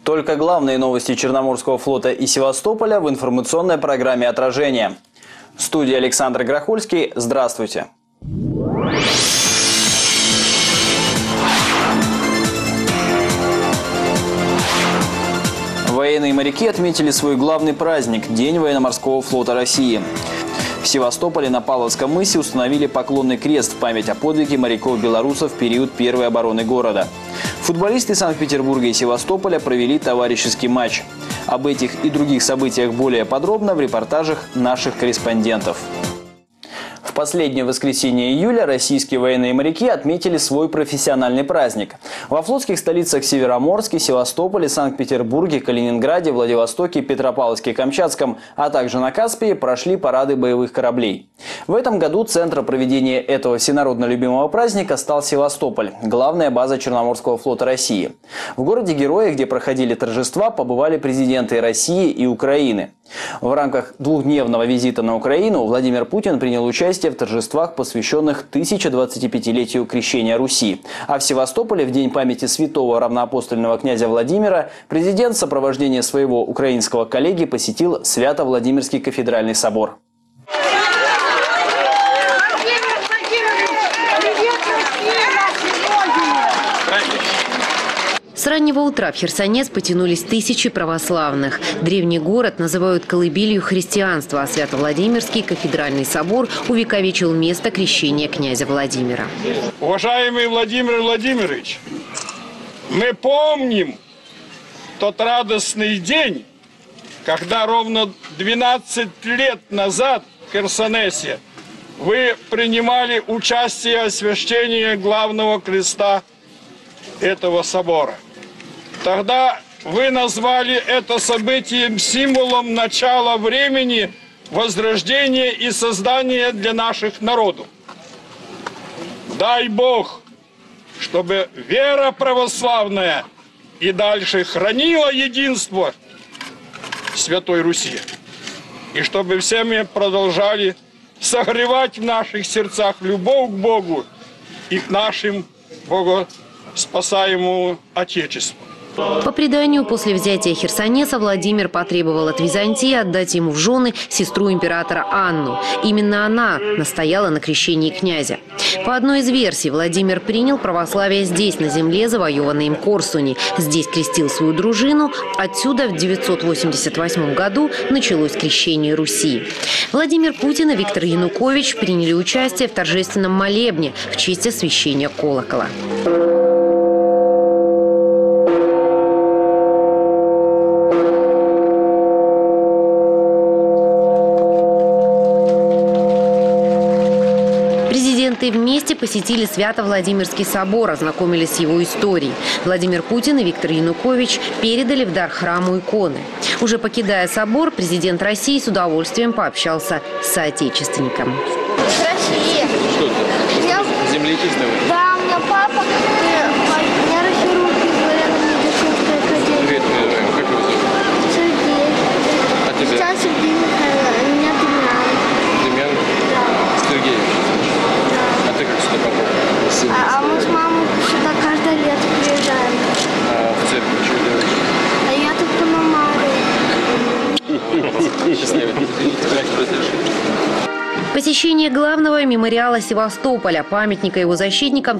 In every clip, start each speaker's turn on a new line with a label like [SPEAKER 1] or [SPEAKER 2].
[SPEAKER 1] Только главные новости Черноморского флота и Севастополя в информационной программе «Отражение». В студии Александр Грохольский. Здравствуйте. Военные моряки отметили свой главный праздник – День военно-морского флота России. В Севастополе на Павловском мысе установили поклонный крест в память о подвиге моряков-белорусов в период первой обороны города. Футболисты Санкт-Петербурга и Севастополя провели товарищеский матч. Об этих и других событиях более подробно в репортажах наших корреспондентов. В последнее воскресенье июля российские военные моряки отметили свой профессиональный праздник. Во флотских столицах Североморске, Севастополе, Санкт-Петербурге, Калининграде, Владивостоке, Петропавловске и Камчатском, а также на Каспии прошли парады боевых кораблей. В этом году центром проведения этого всенародно любимого праздника стал Севастополь, главная база Черноморского флота России. В городе-герое, где проходили торжества, побывали президенты России и Украины. В рамках двухдневного визита на Украину Владимир Путин принял участие в торжествах, посвященных 1025-летию крещения Руси. А в Севастополе в день памяти святого равноапостольного князя Владимира президент в сопровождении своего украинского коллеги посетил Свято-Владимирский кафедральный собор.
[SPEAKER 2] С раннего утра в Херсонес потянулись тысячи православных. Древний город называют колыбелью христианства, а Свято-Владимирский кафедральный собор увековечил место крещения князя Владимира.
[SPEAKER 3] Уважаемый Владимир Владимирович, мы помним тот радостный день, когда ровно 12 лет назад в Херсонесе вы принимали участие в освящении главного креста этого собора. Тогда вы назвали это событием символом начала времени, возрождения и создания для наших народов. Дай Бог, чтобы вера православная и дальше хранила единство Святой Руси. И чтобы все мы продолжали согревать в наших сердцах любовь к Богу и к нашим богоспасаемому Отечеству.
[SPEAKER 2] По преданию, после взятия Херсонеса Владимир потребовал от Византии отдать ему в жены сестру императора Анну. Именно она настояла на крещении князя. По одной из версий, Владимир принял православие здесь, на земле, завоеванной им Корсуни. Здесь крестил свою дружину. Отсюда в 988 году началось крещение Руси. Владимир Путин и Виктор Янукович приняли участие в торжественном молебне в честь освящения колокола. Вместе посетили Свято-Владимирский собор, ознакомились с его историей. Владимир Путин и Виктор Янукович передали в дар храму иконы. Уже покидая собор, президент России с удовольствием пообщался с соотечественником.
[SPEAKER 4] Россия.
[SPEAKER 5] Что ты? Землячистый?
[SPEAKER 4] Да, у меня папа нейрохирург из военно-медицинской академии.
[SPEAKER 5] Привет, как его зовут?
[SPEAKER 4] Сергей.
[SPEAKER 5] А тебя?
[SPEAKER 4] Сейчас Сергей Михайлович, а меня Демьян.
[SPEAKER 5] Демьян?
[SPEAKER 4] Да.
[SPEAKER 5] Сергей? Да. А ты как сюда попал?
[SPEAKER 4] А мы с мамой сюда каждое лето приезжаем.
[SPEAKER 5] А в церкви что делаешь?
[SPEAKER 4] А я тут помамаю.
[SPEAKER 5] Счастливо.
[SPEAKER 2] Посещение главного мемориала Севастополя, памятника его защитникам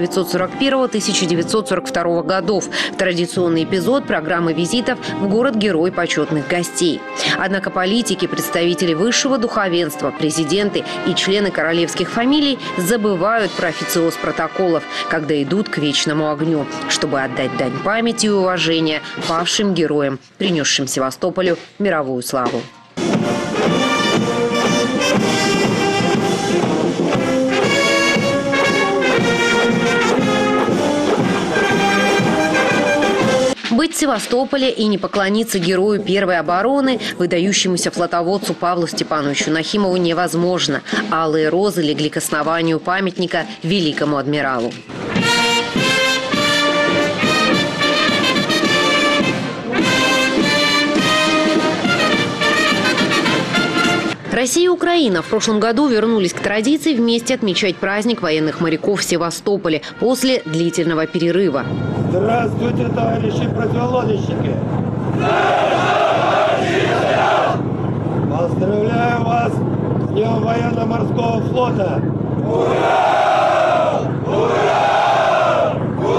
[SPEAKER 2] 1941-1942 годов. Традиционный эпизод программы визитов в город-герой почетных гостей. Однако политики, представители высшего духовенства, президенты и члены королевских фамилий забывают про официоз протоколов, когда идут к вечному огню, чтобы отдать дань памяти и уважения павшим героям, принесшим Севастополю мировую славу. Быть в Севастополе и не поклониться герою первой обороны, выдающемуся флотоводцу Павлу Степановичу Нахимову, невозможно. Алые розы легли к основанию памятника великому адмиралу. Россия и Украина в прошлом году вернулись к традиции вместе отмечать праздник военных моряков в Севастополе после длительного перерыва.
[SPEAKER 6] Здравствуйте, товарищи противолодочники! Поздравляю вас с Днем военно-морского флота! Ура! Ура!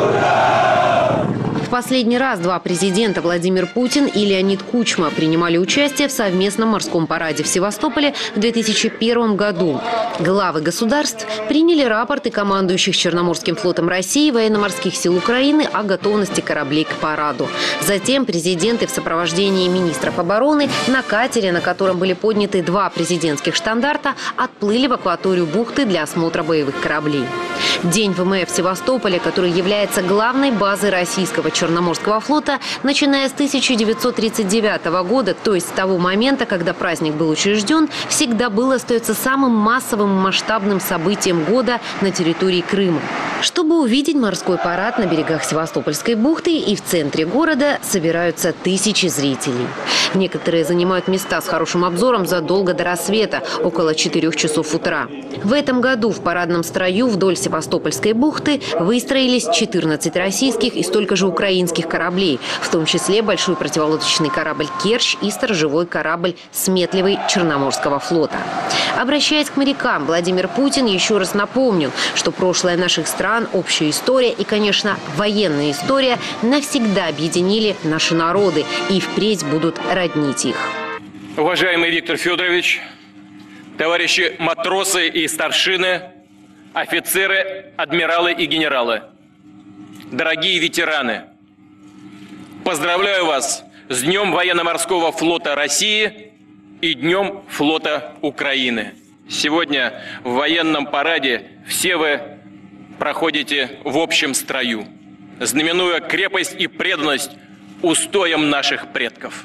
[SPEAKER 6] Ура!
[SPEAKER 2] В последний раз два президента Владимир Путин и Леонид Кучма принимали участие в совместном морском параде в Севастополе в 2001 году. Главы государств приняли рапорты командующих Черноморским флотом России и военно-морских сил Украины о готовности кораблей к параду. Затем президенты в сопровождении министров обороны на катере, на котором были подняты два президентских штандарта, отплыли в акваторию бухты для осмотра боевых кораблей. День ВМФ в Севастополе, который является главной базой российского Черноморского флота, начиная с 1939 года, то есть с того момента, когда праздник был учрежден, всегда был и остается самым массовым и масштабным событием года на территории Крыма. Чтобы увидеть морской парад на берегах Севастопольской бухты и в центре города собираются тысячи зрителей. Некоторые занимают места с хорошим обзором задолго до рассвета, около 4 часов утра. В этом году в парадном строю вдоль Севастопольской бухты выстроились 14 российских и столько же украинских кораблей, в том числе большой противолодочный корабль «Керчь» и сторожевой корабль «Сметливый» Черноморского флота. Обращаясь к морякам, Владимир Путин еще раз напомнил, что прошлое наших стран, общая история и, конечно, военная история навсегда объединили наши народы и впредь будут роднить их.
[SPEAKER 7] Уважаемый Виктор Федорович, товарищи матросы и старшины, офицеры, адмиралы и генералы, дорогие ветераны, поздравляю вас с Днем военно-морского флота России и Днем флота Украины. Сегодня в военном параде все вы проходите в общем строю, знаменуя крепость и преданность устоям наших предков,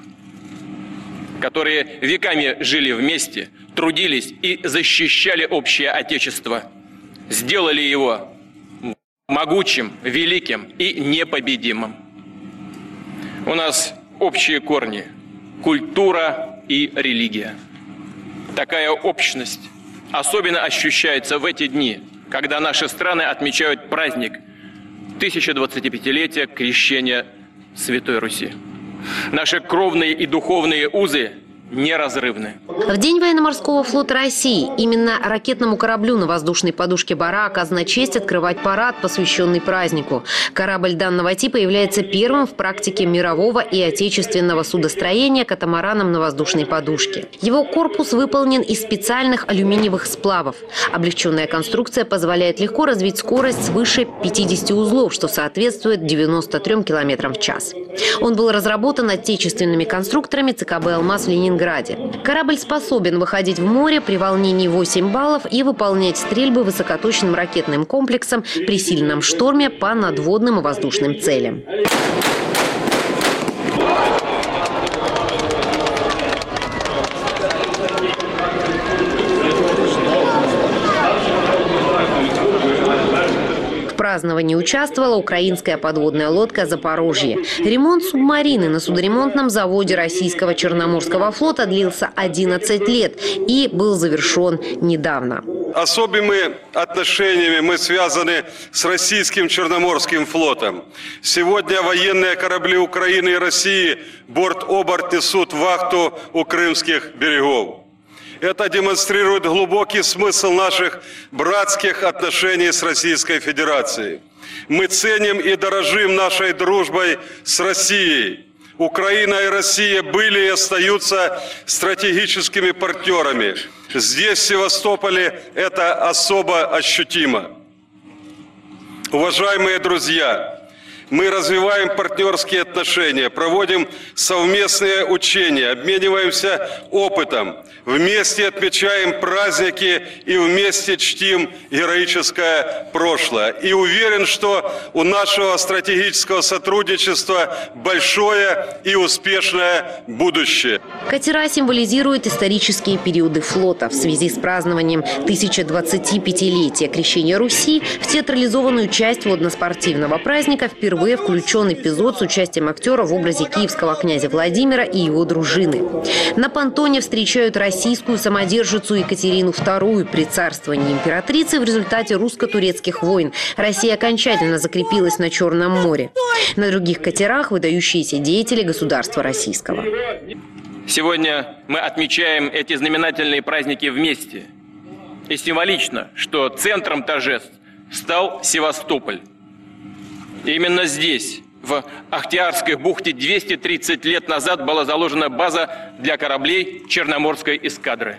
[SPEAKER 7] которые веками жили вместе, трудились и защищали общее Отечество, сделали его могучим, великим и непобедимым. У нас общие корни – культура и религия. Такая общность особенно ощущается в эти дни, когда наши страны отмечают праздник 1025-летия крещения Святой Руси. Наши кровные и духовные узы неразрывны.
[SPEAKER 2] В День военно-морского флота России именно ракетному кораблю на воздушной подушке «Барак» оказана честь открывать парад, посвященный празднику. Корабль данного типа является первым в практике мирового и отечественного судостроения катамараном на воздушной подушке. Его корпус выполнен из специальных алюминиевых сплавов. Облегченная конструкция позволяет легко развить скорость свыше 50 узлов, что соответствует 93 км в час. Он был разработан отечественными конструкторами ЦКБ «Алмаз» в Ленинграде. Корабль способен выходить в море при волнении 8 баллов и выполнять стрельбы высокоточным ракетным комплексом при сильном шторме по надводным и воздушным целям. В праздновании участвовала украинская подводная лодка «Запорожье». Ремонт субмарины на судоремонтном заводе российского Черноморского флота длился 11 лет и был завершен недавно.
[SPEAKER 8] Особыми отношениями мы связаны с российским Черноморским флотом. Сегодня военные корабли Украины и России борт-оборт несут вахту у крымских берегов. Это демонстрирует глубокий смысл наших братских отношений с Российской Федерацией. Мы ценим и дорожим нашей дружбой с Россией. Украина и Россия были и остаются стратегическими партнерами. Здесь, в Севастополе, это особо ощутимо. Уважаемые друзья, мы развиваем партнерские отношения, проводим совместные учения, обмениваемся опытом, вместе отмечаем праздники и вместе чтим героическое прошлое. И уверен, что у нашего стратегического сотрудничества большое и успешное будущее.
[SPEAKER 2] Катера символизируют исторические периоды флота. В связи с празднованием 1025-летия крещения Руси в театрализованную часть водно-спортивного праздника впервые впервые включен эпизод с участием актера в образе киевского князя Владимира и его дружины. На понтоне встречают российскую самодержицу Екатерину II. При царствовании императрицы в результате русско-турецких войн Россия окончательно закрепилась на Черном море. На других катерах выдающиеся деятели государства российского.
[SPEAKER 7] Сегодня мы отмечаем эти знаменательные праздники вместе. И символично, что центром торжеств стал Севастополь. Именно здесь, в Ахтиарской бухте, 230 лет назад была заложена база для кораблей Черноморской эскадры.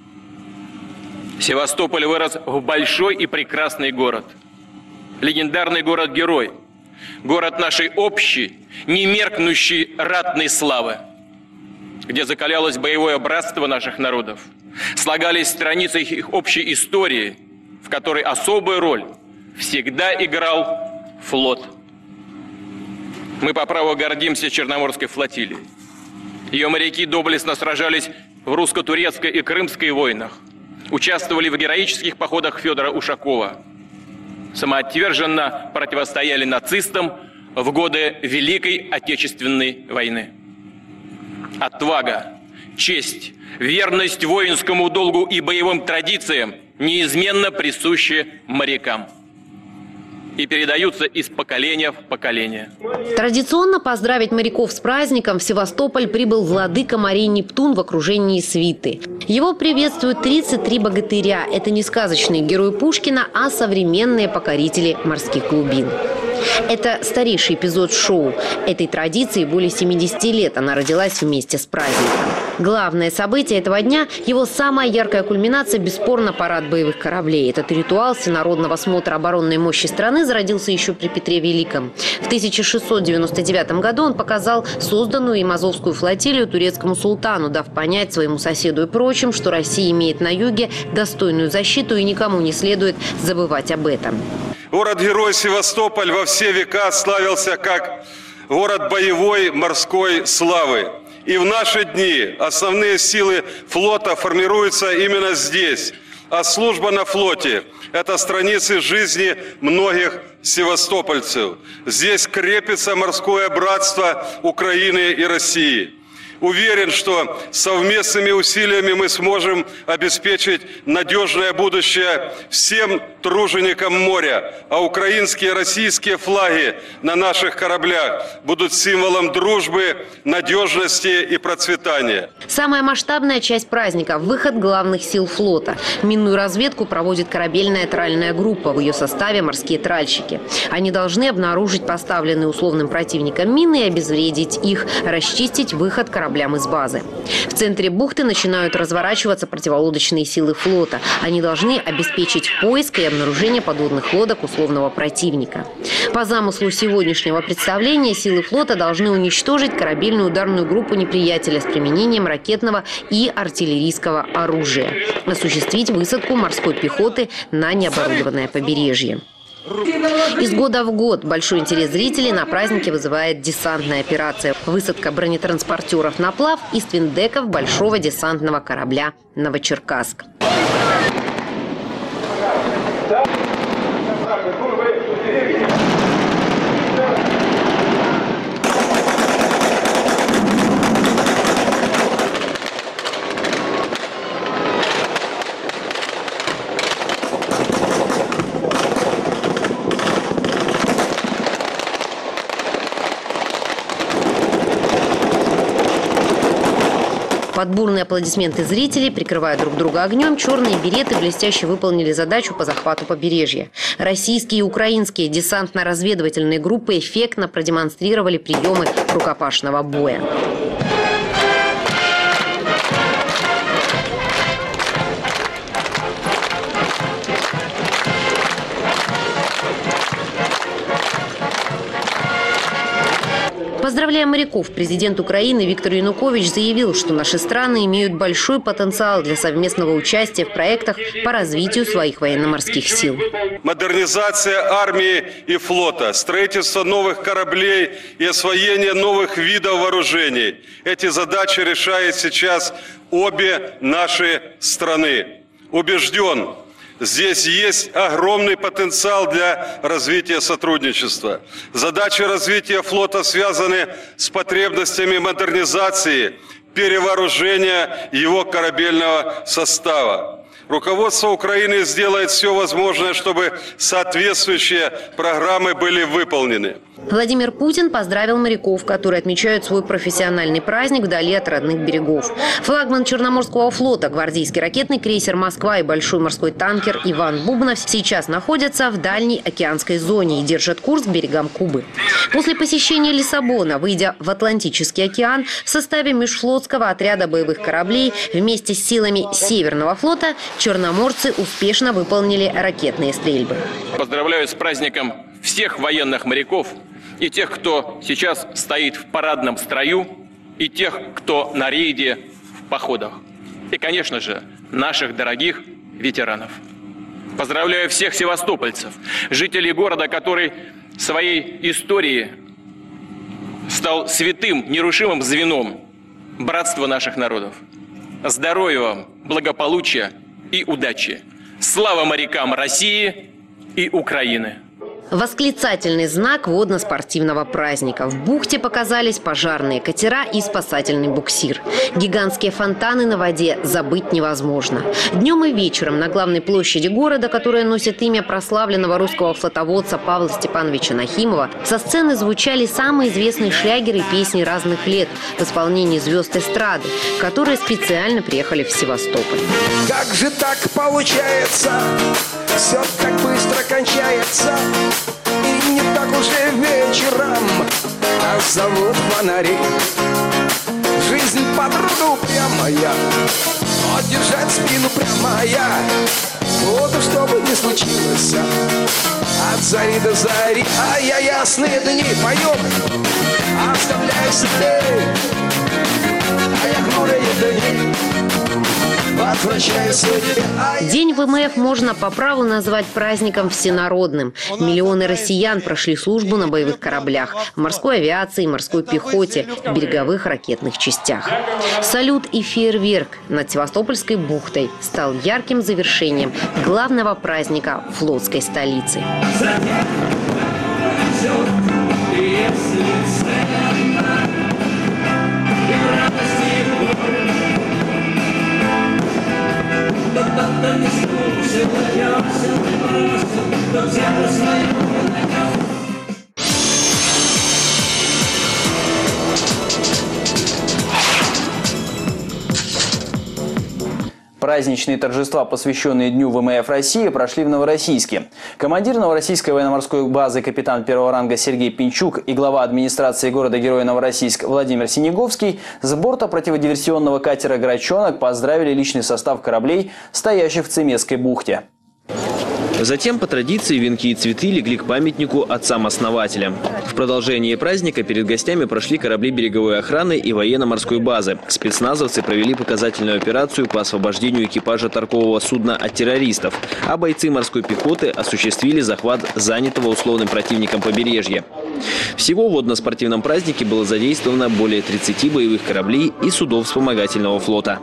[SPEAKER 7] Севастополь вырос в большой и прекрасный город. Легендарный город-герой. Город нашей общей, немеркнущей ратной славы, где закалялось боевое братство наших народов, слагались страницы их общей истории, в которой особую роль всегда играл флот. Мы по праву гордимся Черноморской флотилией. Ее моряки доблестно сражались в русско-турецкой и крымской войнах, участвовали в героических походах Федора Ушакова, самоотверженно противостояли нацистам в годы Великой Отечественной войны. Отвага, честь, верность воинскому долгу и боевым традициям неизменно присущи морякам и передаются из поколения в поколение.
[SPEAKER 2] Традиционно поздравить моряков с праздником в Севастополь прибыл владыка морей Нептун в окружении свиты. Его приветствуют 33 богатыря. Это не сказочные герои Пушкина, а современные покорители морских глубин. Это старейший эпизод шоу. Этой традиции более 70 лет. Она родилась вместе с праздником. Главное событие этого дня – его самая яркая кульминация – бесспорно парад боевых кораблей. Этот ритуал всенародного смотра оборонной мощи страны зародился еще при Петре Великом. В 1699 году он показал созданную им Азовскую флотилию турецкому султану, дав понять своему соседу и прочим, что Россия имеет на юге достойную защиту и никому не следует забывать об этом.
[SPEAKER 8] Город-герой Севастополь во все века славился как город боевой морской славы. И в наши дни основные силы флота формируются именно здесь. А служба на флоте – это страницы жизни многих севастопольцев. Здесь крепится морское братство Украины и России. Уверен, что совместными усилиями мы сможем обеспечить надежное будущее всем труженикам моря, а украинские и российские флаги на наших кораблях будут символом дружбы, надежности и процветания.
[SPEAKER 2] Самая масштабная часть праздника – выход главных сил флота. Минную разведку проводит корабельная тральная группа, в ее составе морские тральщики. Они должны обнаружить поставленные условным противником мины и обезвредить их, расчистить выход кораблям из базы. В центре бухты начинают разворачиваться противолодочные силы флота. Они должны обеспечить поиск и обнаружение подводных лодок условного противника. По замыслу сегодняшнего представления силы флота должны уничтожить корабельную ударную группу неприятеля с применением ракетного и артиллерийского оружия, осуществить высадку морской пехоты на необорудованное побережье. Из года в год большой интерес зрителей на празднике вызывает десантная операция. Высадка бронетранспортеров на плав из твиндеков большого десантного корабля «Новочеркасск». Под бурные аплодисменты зрителей, прикрывая друг друга огнем, черные береты блестяще выполнили задачу по захвату побережья. Российские и украинские десантно-разведывательные группы эффектно продемонстрировали приемы рукопашного боя. Поздравляя моряков, президент Украины Виктор Янукович заявил, что наши страны имеют большой потенциал для совместного участия в проектах по развитию своих военно-морских сил.
[SPEAKER 8] Модернизация армии и флота, строительство новых кораблей и освоение новых видов вооружений. Эти задачи решают сейчас обе наши страны. Убежден, Здесь есть огромный потенциал для развития сотрудничества. Задачи развития флота связаны с потребностями модернизации, перевооружения его корабельного состава. Руководство Украины сделает все возможное, чтобы соответствующие программы были выполнены.
[SPEAKER 2] Владимир Путин поздравил моряков, которые отмечают свой профессиональный праздник вдали от родных берегов. Флагман Черноморского флота, гвардейский ракетный крейсер «Москва» и большой морской танкер «Иван Бубнов» сейчас находятся в дальней океанской зоне и держат курс к берегам Кубы. После посещения Лиссабона, выйдя в Атлантический океан, в составе межфлотского отряда боевых кораблей вместе с силами Северного флота черноморцы успешно выполнили ракетные стрельбы.
[SPEAKER 7] Поздравляю с праздником всех военных моряков, и тех, кто сейчас стоит в парадном строю, и тех, кто на рейде в походах. И, конечно же, наших дорогих ветеранов. Поздравляю всех севастопольцев, жителей города, который своей историей стал святым, нерушимым звеном братства наших народов. Здоровья вам, благополучия и удачи. Слава морякам России и Украины!
[SPEAKER 2] Восклицательный знак водно-спортивного праздника. В бухте показались пожарные катера и спасательный буксир. Гигантские фонтаны на воде забыть невозможно. Днем и вечером на главной площади города, которая носит имя прославленного русского флотоводца Павла Степановича Нахимова, со сцены звучали самые известные шлягеры и песни разных лет в исполнении звезд эстрады, которые специально приехали в Севастополь.
[SPEAKER 9] Как же так получается? Все так быстро кончается. И не так уже вечером нас зовут фонари. Жизнь подруга упрямая, но держать спину прямая. Вот что бы ни случилось, от зари до зари. А я ясные дни поем, оставляю себе. А я хмурые дни.
[SPEAKER 2] День ВМФ можно по праву назвать праздником всенародным. Миллионы россиян прошли службу на боевых кораблях, в морской авиации, морской пехоте, в береговых ракетных частях. Салют и фейерверк над Севастопольской бухтой стал ярким завершением главного праздника флотской столицы.
[SPEAKER 1] Праздничные торжества, посвященные Дню ВМФ России, прошли в Новороссийске. Командир Новороссийской военно-морской базы капитан первого ранга Сергей Пинчук и глава администрации города-героя Новороссийск Владимир Синеговский с борта противодиверсионного катера «Грачонок» поздравили личный состав кораблей, стоящих в Цемесской бухте. Затем, по традиции, венки и цветы легли к памятнику отцам-основателям. В продолжении праздника перед гостями прошли корабли береговой охраны и военно-морской базы. Спецназовцы провели показательную операцию по освобождению экипажа торгового судна от террористов, а бойцы морской пехоты осуществили захват занятого условным противником побережья. Всего в водно-спортивном празднике было задействовано более 30 боевых кораблей и судов вспомогательного флота.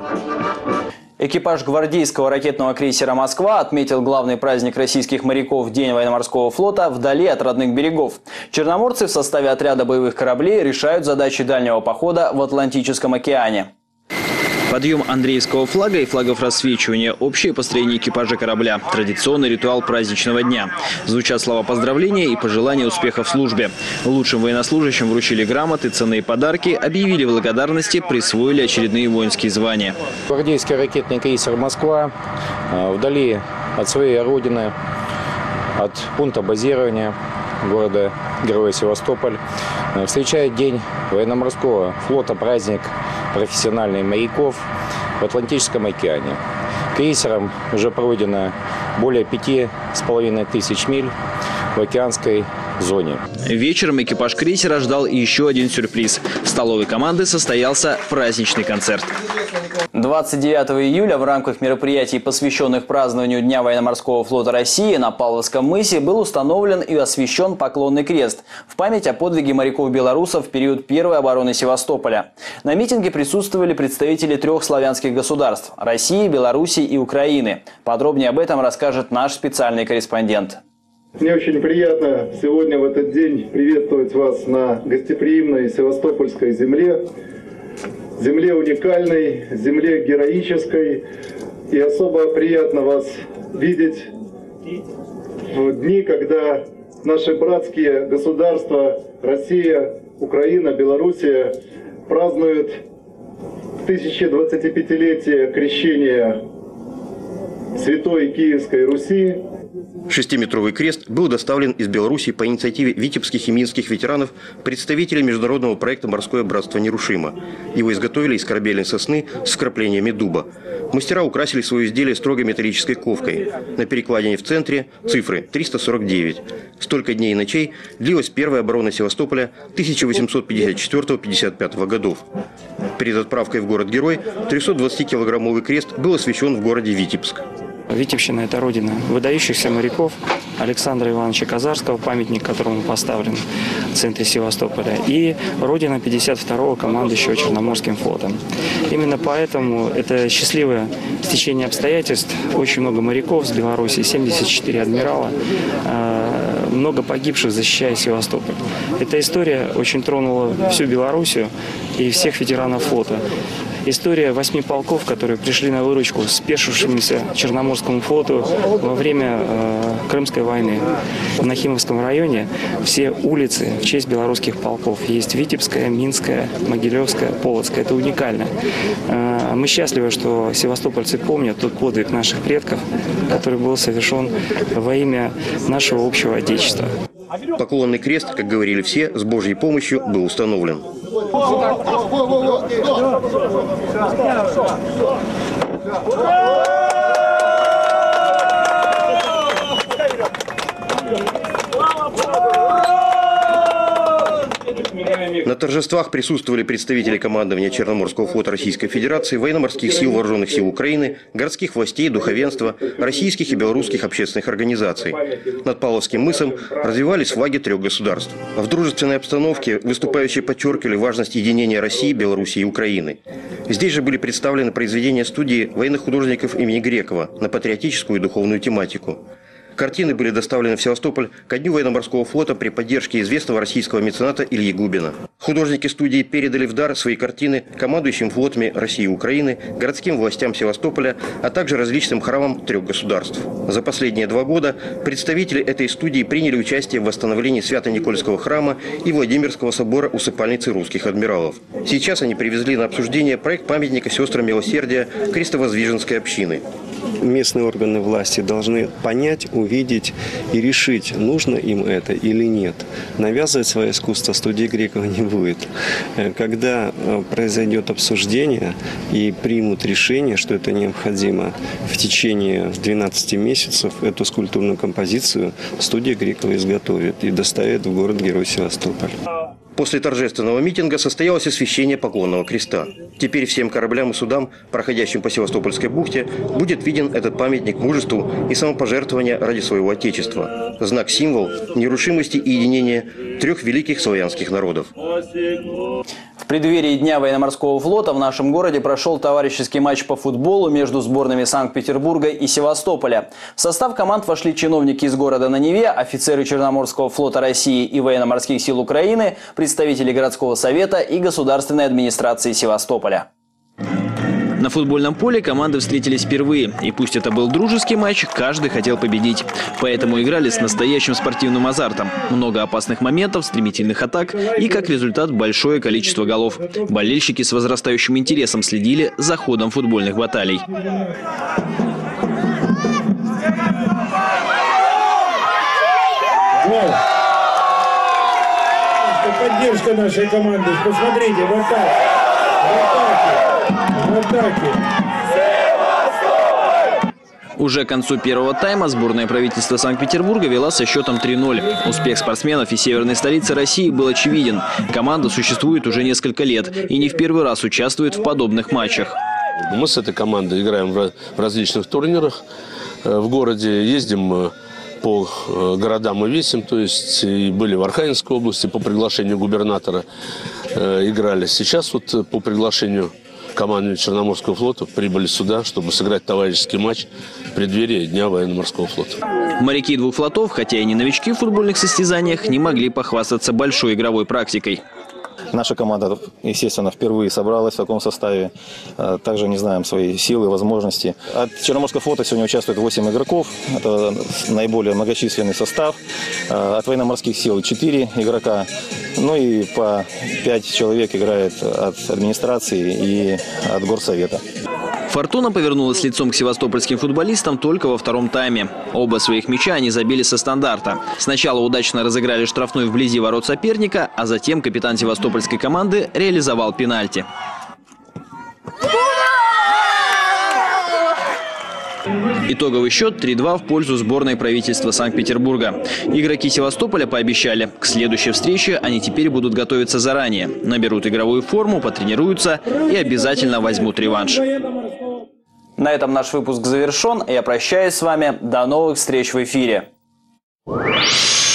[SPEAKER 1] Экипаж гвардейского ракетного крейсера «Москва» отметил главный праздник российских моряков – День военно-морского флота вдали от родных берегов. Черноморцы в составе отряда боевых кораблей решают задачи дальнего похода в Атлантическом океане. Подъем Андреевского флага и флагов рассвечивания – общее построение экипажа корабля. Традиционный ритуал праздничного дня. Звучат слова поздравления и пожелания успеха в службе. Лучшим военнослужащим вручили грамоты, ценные подарки, объявили благодарности, присвоили очередные воинские звания.
[SPEAKER 10] Гвардейский ракетный крейсер «Москва» вдали от своей родины, от пункта базирования города-героя Севастополь, встречает День военно-морского флота, праздник профессиональных моряков в Атлантическом океане. Крейсером уже пройдено более 5500 миль в океанской зоне.
[SPEAKER 1] Вечером экипаж крейсера ждал еще один сюрприз. В столовой команды состоялся праздничный концерт. 29 июля в рамках мероприятий, посвященных празднованию Дня военно-морского флота России, на Павловском мысе был установлен и освящен поклонный крест в память о подвиге моряков-белорусов в период первой обороны Севастополя. На митинге присутствовали представители 3 славянских государств – России, Белоруссии и Украины. Подробнее об этом расскажет наш специальный корреспондент.
[SPEAKER 11] Мне очень приятно сегодня в этот день приветствовать вас на гостеприимной севастопольской земле. Земле уникальной, земле героической. И особо приятно вас видеть в дни, когда наши братские государства Россия, Украина, Белоруссия празднуют 1025-летие крещения Святой Киевской Руси.
[SPEAKER 12] 6-метровый крест был доставлен из Беларуси по инициативе витебских и минских ветеранов, представителей международного проекта «Морское братство Нерушимо». Его изготовили из корабельной сосны с вкраплениями дуба. Мастера украсили свое изделие строгой металлической ковкой. На перекладине в центре цифры 349. Столько дней и ночей длилась первая оборона Севастополя 1854-55 годов. Перед отправкой в город-герой 320-килограммовый крест был освящен в городе Витебск.
[SPEAKER 13] Витебщина – это родина выдающихся моряков Александра Ивановича Казарского, памятник которому поставлен в центре Севастополя, и родина 52-го командующего Черноморским флотом. Именно поэтому это счастливое стечение обстоятельств. Очень много моряков с Беларуси, 74 адмирала, много погибших, защищая Севастополь. Эта история очень тронула всю Белоруссию и всех ветеранов флота. История 8 полков, которые пришли на выручку спешившемуся Черноморскому флоту во время Крымской войны. В Нахимовском районе все улицы в честь белорусских полков. Есть Витебская, Минская, Могилевская, Полоцкая. Это уникально. Мы счастливы, что севастопольцы помнят тот подвиг наших предков, который был совершен во имя нашего общего Отечества.
[SPEAKER 12] Поклонный крест, как говорили все, с Божьей помощью был установлен. На торжествах присутствовали представители командования Черноморского флота Российской Федерации, военно-морских сил, вооруженных сил Украины, городских властей, духовенства, российских и белорусских общественных организаций. Над Павловским мысом развивались флаги 3 государств. В дружественной обстановке выступающие подчеркивали важность единения России, Белоруссии и Украины. Здесь же были представлены произведения студии военных художников имени Грекова на патриотическую и духовную тематику. Картины были доставлены в Севастополь ко Дню военно-морского флота при поддержке известного российского мецената Ильи Губина. Художники студии передали в дар свои картины командующим флотами России и Украины, городским властям Севастополя, а также различным храмам 3 государств. За последние 2 года представители этой студии приняли участие в восстановлении Свято-Никольского храма и Владимирского собора усыпальницы русских адмиралов. Сейчас они привезли на обсуждение проект памятника сестрам милосердия Крестовоздвиженской общины.
[SPEAKER 14] Местные органы власти должны понять, увидеть и решить, нужно им это или нет. Навязывать свое искусство студии Грекова не будет. Когда произойдет обсуждение и примут решение, что это необходимо, в течение 12 месяцев эту скульптурную композицию студия Грекова изготовит и доставит в город-герой Севастополь.
[SPEAKER 12] После торжественного митинга состоялось освящение поклонного креста. Теперь всем кораблям и судам, проходящим по Севастопольской бухте, будет виден этот памятник мужеству и самопожертвования ради своего Отечества. Знак-символ нерушимости и единения 3 великих славянских народов.
[SPEAKER 1] В преддверии Дня военно-морского флота в нашем городе прошел товарищеский матч по футболу между сборными Санкт-Петербурга и Севастополя. В состав команд вошли чиновники из города на Неве, офицеры Черноморского флота России и военно-морских сил Украины, представители городского совета и государственной администрации Севастополя. На футбольном поле команды встретились впервые. И пусть это был дружеский матч, каждый хотел победить. Поэтому играли с настоящим спортивным азартом. Много опасных моментов, стремительных атак и, как результат, большое количество голов. Болельщики с возрастающим интересом следили за ходом футбольных баталий.
[SPEAKER 6] Поддержка нашей команды. Посмотрите, в атаке.
[SPEAKER 1] Уже к концу первого тайма сборная правительства Санкт-Петербурга вела со счетом 3-0. Успех спортсменов из северной столицы России был очевиден. Команда существует уже несколько лет и не в первый раз участвует в подобных матчах.
[SPEAKER 15] Мы с этой командой играем в различных турнирах. В городе ездим по городам и весям, то есть и были в Архангельской области по приглашению губернатора, играли. Сейчас вот по приглашению команды Черноморского флота прибыли сюда, чтобы сыграть товарищеский матч в преддверии Дня военно-морского флота.
[SPEAKER 1] Моряки двух флотов, хотя и не новички в футбольных состязаниях, не могли похвастаться большой игровой практикой.
[SPEAKER 10] Наша команда, естественно, впервые собралась в таком составе. Также не знаем свои силы, возможности. От Черноморского флота сегодня участвует 8 игроков. Это наиболее многочисленный состав. От военно-морских сил 4 игрока. Ну и по 5 человек играет от администрации и от горсовета.
[SPEAKER 1] «Фортуна» повернулась лицом к севастопольским футболистам только во втором тайме. Оба своих мяча они забили со стандарта. Сначала удачно разыграли штрафной вблизи ворот соперника, а затем капитан севастопольской команды реализовал пенальти. Итоговый счет 3-2 в пользу сборной правительства Санкт-Петербурга. Игроки Севастополя пообещали, к следующей встрече они теперь будут готовиться заранее. Наберут игровую форму, потренируются и обязательно возьмут реванш. На этом наш выпуск завершен. Я прощаюсь с вами. До новых встреч в эфире.